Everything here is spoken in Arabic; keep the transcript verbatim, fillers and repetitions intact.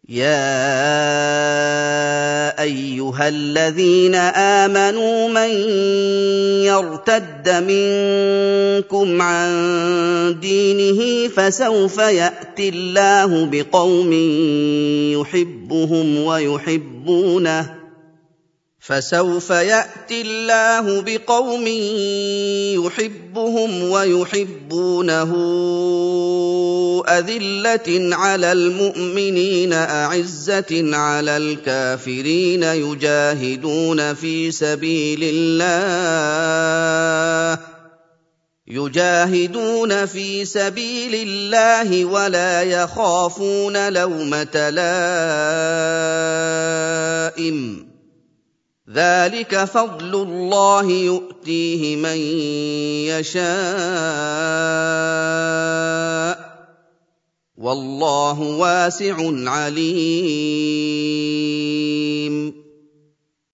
يَا أَيُّهَا الَّذِينَ آمَنُوا مَن يَرْتَدَّ مِنكُمْ عَن دِينِهِ فَسَوْفَ يَأْتِي اللَّهُ بِقَوْمٍ يُحِبُّهُمْ وَيُحِبُّونَهُ فسوف يأتي الله بقوم يحبهم ويحبونه أذلة على المؤمنين أعزة على الكافرين يجاهدون في سبيل الله يجاهدون في سبيل الله ولا يخافون لومة لائم ذلك فضل الله يؤتيه من يشاء والله واسع عليم